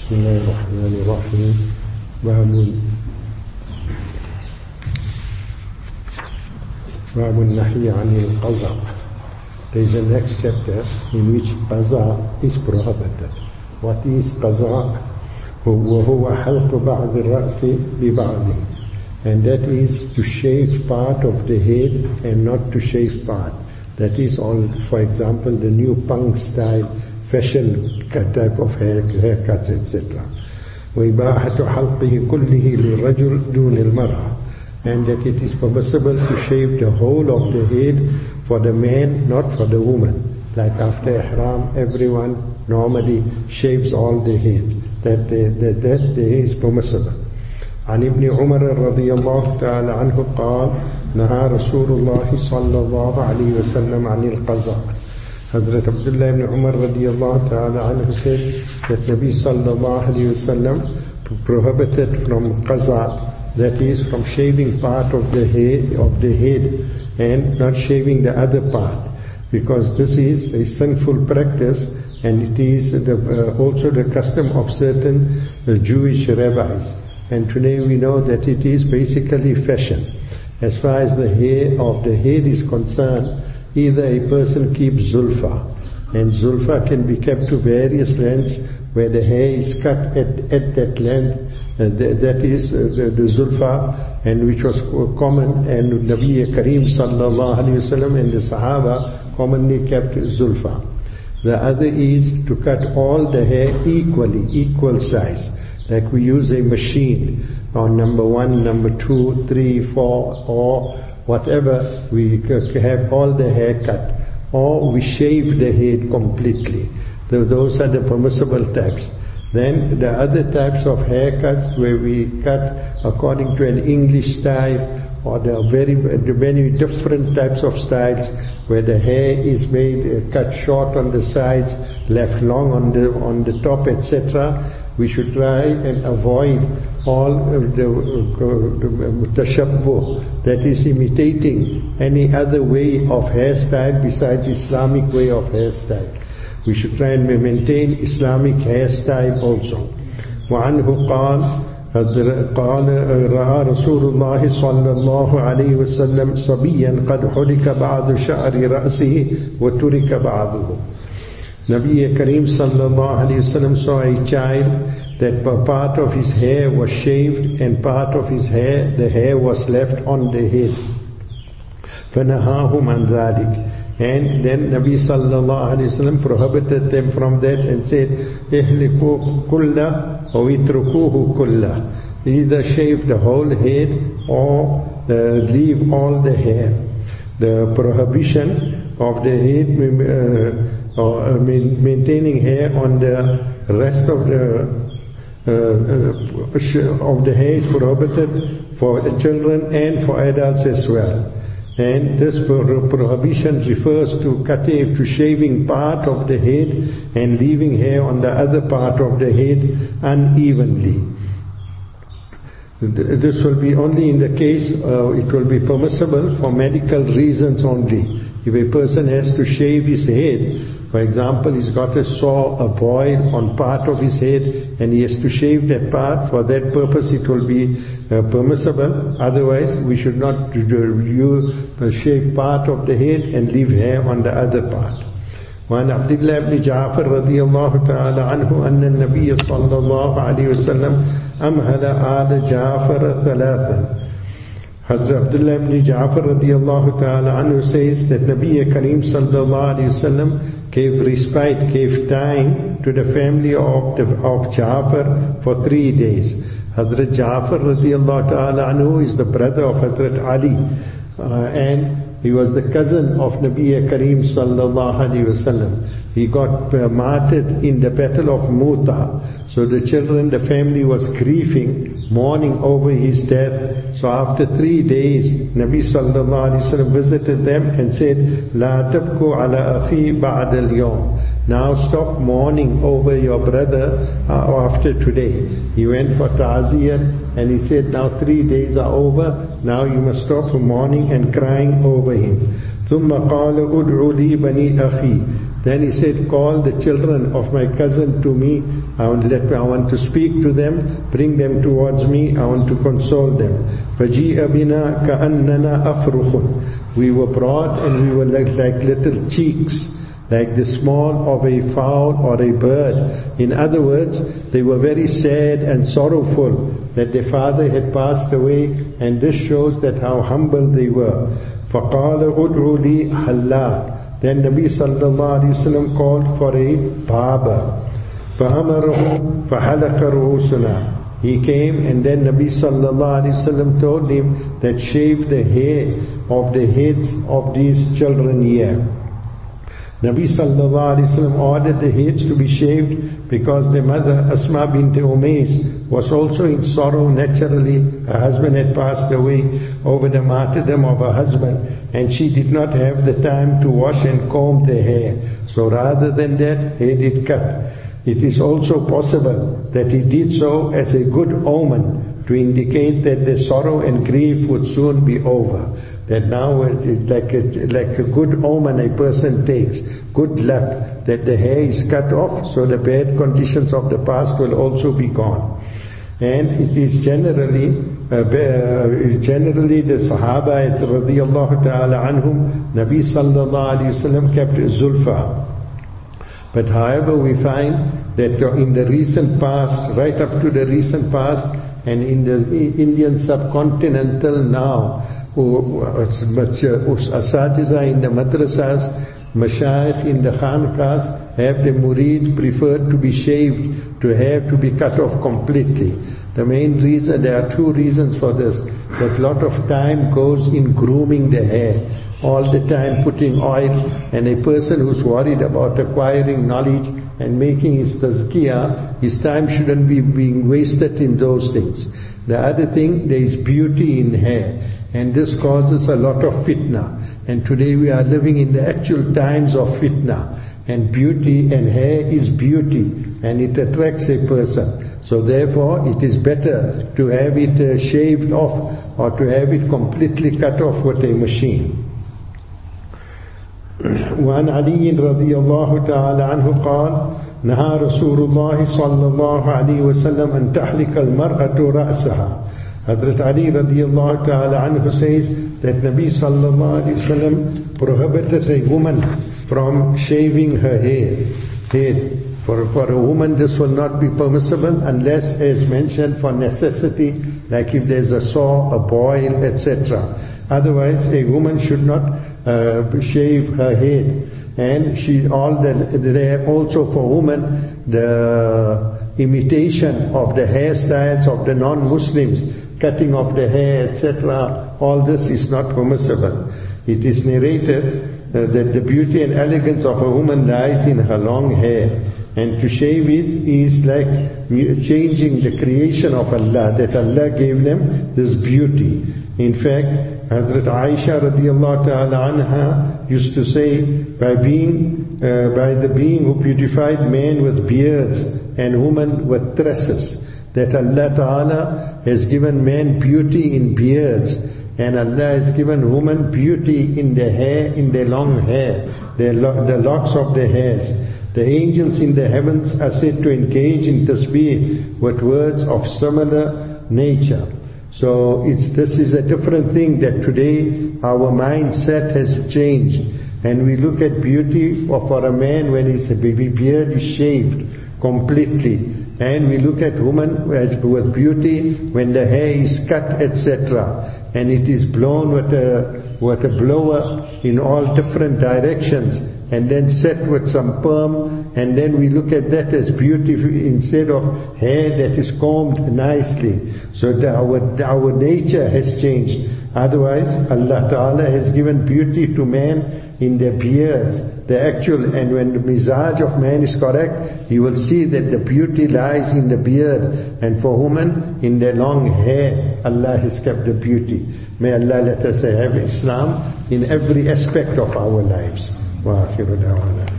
بسم الله الرحمن الرحيم. باب النهي عن القزع. There is a next chapter in which qaza is prohibited. What is qaza? وهو حلق بعض الرأس ببعض, and that is to shave part of the head and not to shave part. That is all, for example, the new punk style fashion type of haircuts, etc. وإباحة حلقه كله للرجل دون المرأة, and that it is permissible to shave the whole of the head for the man, not for the woman. Like after ihram, everyone normally shaves all the head. That is permissible. عن ابن عمر رضي الله تعالى عنه قال نهى رسول الله صلى الله عليه وسلم عن القزع. Hazrat Abdullah ibn Umar radiyallahu ta'ala anhu said that Nabi sallallahu alayhi wasallam prohibited from qaza, that is from shaving part of the head and not shaving the other part, because this is a sinful practice, and it is also the custom of certain Jewish rabbis. And today we know that it is basically fashion. As far as the hair of the head is concerned, either a person keeps zulfa, and zulfa can be kept to various lengths, where the hair is cut at that length, that is the zulfa, and which was common, and Nabi Kareem sallallahu alayhi wasallam and the Sahaba commonly kept zulfa. The other is to cut all the hair equally, equal size, like we use a machine on number 1, number 2, 3, 4, or whatever, we have all the hair cut, or we shave the head completely. Those are the permissible types. Then the other types of haircuts where we cut according to an English style, or there are many different types of styles where the hair is made cut short on the sides, left long on the top, etc. We should try and avoid all the tashabbuh, that is imitating any other way of hairstyle besides Islamic way of hairstyle. We should try and maintain Islamic hairstyle also. وعنه قال رأى رسول الله صلى الله عليه وسلم صبيا قد حلق بعض شعر رأسه وترك بعضه. Nabi Kareem sallallahu alayhi wasallam saw a child that part of his hair was shaved and part of his hair, the hair was left on the head. فَنَهَاهُمْ عَنْ ذَلِكَ. And then Nabi sallallahu alayhi wasallam prohibited them from that and said, اِحْلِقُوا كُلَّ وَإِتْرُكُوهُ كُلَّ. Either shave the whole head or leave all the hair. The prohibition of the head, or maintaining hair on the rest of the hair is prohibited for the children and for adults as well. And this prohibition refers to shaving part of the head and leaving hair on the other part of the head unevenly. This will be only in the case, it will be permissible for medical reasons only. If a person has to shave his head, for example, he's got a boil on part of his head and he has to shave that part, for that purpose it will be permissible. Otherwise, we should not shave part of the head and leave hair on the other part. وعن عبد الله بن جعفر رضي الله تعالى عنه أن النبي صلى الله عليه وسلم أمهل آل جعفر ثلاثا. Hazrat Abdullah ibn Ja'far radiyallahu ta'ala anhu says that Nabi Kareem sallallahu alayhi wasallam gave respite, gave time to the family of Ja'far for 3 days. Hazrat Ja'far radiyallahu ta'ala anhu is the brother of Hazrat Ali, and he was the cousin of Nabi Kareem sallallahu alayhi wasallam. He got martyred in the battle of Mu'tah. So the children, the family was grieving, mourning over his death. So after 3 days, Nabi sallallahu alayhi wasallam visited them and said, "La tabku ala akhi ba'da al-yawm." Now stop mourning over your brother after today. He went for ta'ziyah and he said, now 3 days are over, now you must stop mourning and crying over him. ثم قال ادعوا لي بني أخي. Then he said, call the children of my cousin to me. I want to speak to them, bring them towards me. I want to console them. فَجِيءَ بِنَا كَأَنَّنَا أَفْرُخٌ. We were brought and we were like little cheeks, like the small of a fowl or a bird. In other words, they were very sad and sorrowful that their father had passed away, and this shows that how humble they were. فَقَالَ أُدْعُ لِي حَلَّاقٍ. Then Nabi sallallahu alayhi wa sallam called for a barber. فَأَمَرَهُ فَحَلَقَ رُؤُوسُنَا. He came, and then Nabi sallallahu alayhi wa sallam told him that shave the hair of the heads of these children here. Nabi sallallahu alayhi wa sallam ordered the heads to be shaved because their mother Asma bint Umays was also in sorrow naturally. Her husband had passed away over the martyrdom of her husband, and she did not have the time to wash and comb the hair. So rather than that, he did cut. It is also possible that he did so as a good omen to indicate that the sorrow and grief would soon be over. That now, like a good omen a person takes, good luck, that the hair is cut off, so the bad conditions of the past will also be gone. And it is generally the Sahaba radiyallahu ta'ala anhum, Nabi sallallahu alayhi wa sallam kept zulfa. But however, we find that in the recent past, right up to the recent past, and in the Indian subcontinent till now, asatiza in the madrasas, mashayikh in the khanqahs have the murids preferred to be shaved, to have to be cut off completely. The main reason, there are two reasons for this, that a lot of time goes in grooming the hair, all the time putting oil, and a person who's worried about acquiring knowledge and making his tazkiyah, his time shouldn't be being wasted in those things. The other thing, there is beauty in hair, and this causes a lot of fitna. And today we are living in the actual times of fitna, and beauty and hair is beauty, and it attracts a person. So therefore it is better to have it shaved off, or to have it completely cut off with a machine. وعن علي رضي الله تعالى عنه قال نهى رسول الله صلى الله عليه وسلم أن تحلق المرأة رأسها. Hazrat Ali radiallahu ta'ala anhu says that Nabi sallallahu alayhi wa sallam prohibited a woman from shaving her head. For a woman this will not be permissible unless, as mentioned, for necessity, like if there's a sore, a boil, etc. Otherwise a woman should not shave her head. And there also for women the imitation of the hairstyles of the non-Muslims, cutting of the hair, etc. All this is not permissible. It is narrated that the beauty and elegance of a woman lies in her long hair, and to shave it is like changing the creation of Allah, that Allah gave them this beauty. In fact, Hazrat Aisha radiallahu ta'ala anha used to say, by the being who beautified man with beards and woman with tresses, that Allah ta'ala has given man beauty in beards, and Allah has given woman beauty in their hair, in their long hair, the locks of their hairs. The angels in the heavens are said to engage in tasbih with words of similar nature. So this is a different thing, that today our mindset has changed, and we look at beauty for a man when his beard is shaved completely, and we look at woman with beauty when the hair is cut, etc., and it is blown with a blower in all different directions, and then set with some perm, and then we look at that as beauty instead of hair that is combed nicely. So our nature has changed. Otherwise, Allah Ta'ala has given beauty to man in their beards, the actual, and when the mizaj of man is correct, you will see that the beauty lies in the beard, and for women, in their long hair, Allah has kept the beauty. May Allah let us have Islam in every aspect of our lives. وآخر دعوانا